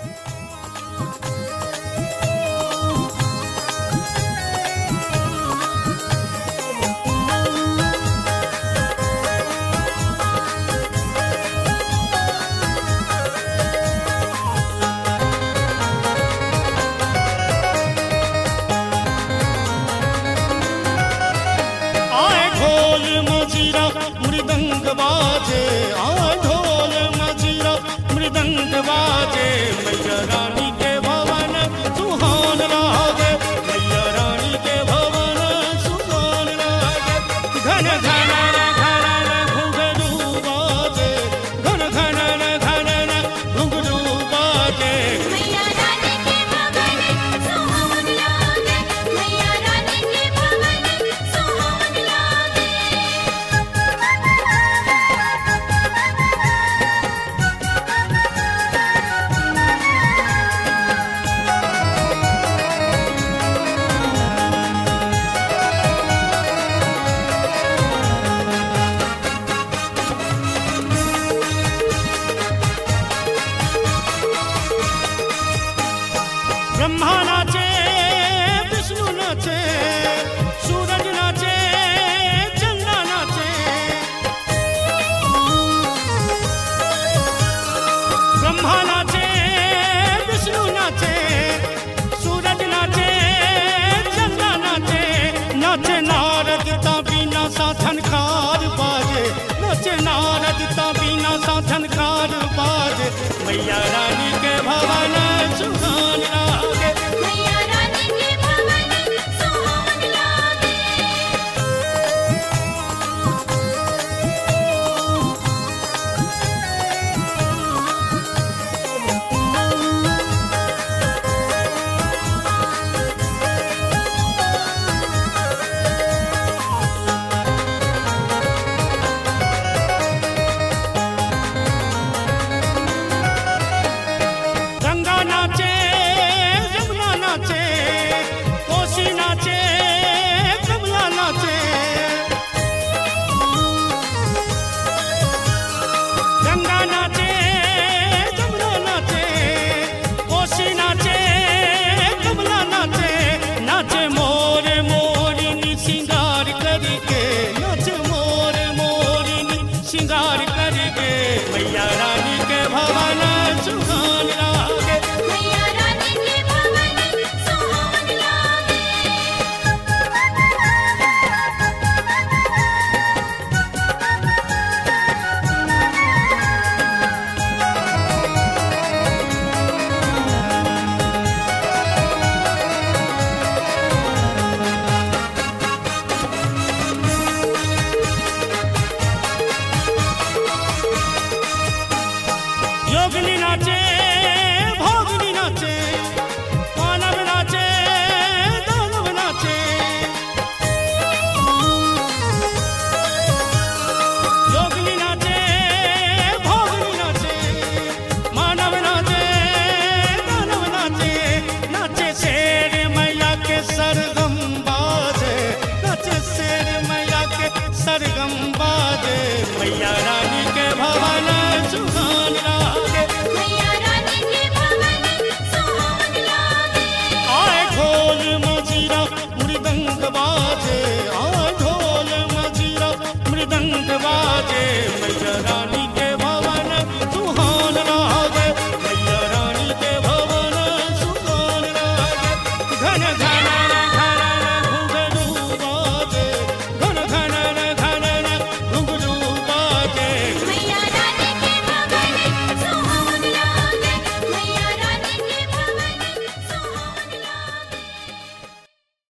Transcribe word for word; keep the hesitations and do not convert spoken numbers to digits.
मृदंग बाजे आ ढोल मजीरा मृदंग बाजे मैया रानी के भवन सुहान लागे मैया रानी के भवन सुहान लागे घन घन घन घुंघरू बाजे घन घन घन घुंघरू बाजे मैया रानी के भवन सुहान लागे मैया रानी के भवन सुहान लागे। ब्रह्मा नाचे विष्णु नाचे सूरज नाचे चंद्र नाचे ब्रह्मा नाचे विष्णु नाचे सूरज नाचे चंद्र नाचे नाचे नारद ता बिना साधन कार बाजे नाचे नारद ता बिना साधन कार बाजे मैया रानी के भवन सुहान लागे मैया रानी के भवन सुहान लागे। गंगा नाचे यमुना नाचे कोसी नाचे कमला नाचे गंगा नाचे यमुना नाचे कोसी नाचे कमला नाचे नाचे मोर मोरिनी सिंगार करके नाचे मोर मोरिनी सिंगार करके मैया रानी के भवन सुहान लागे मैया रानी के भवन सुहान लागे। योगिनी नाचे